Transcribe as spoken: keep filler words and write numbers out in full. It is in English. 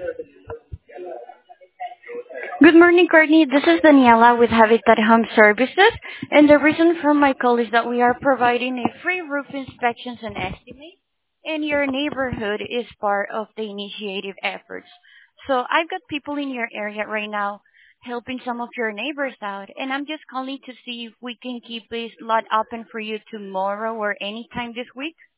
Good morning, Courtney. This is Daniela with Habitat Home Services, and the reason for my call is that we are providing a free roof inspections and estimate, and your neighborhood is part of the initiative efforts. So I've got people in your area right now helping some of your neighbors out, and I'm just calling to see if we can keep a slot open for you tomorrow or anytime this week.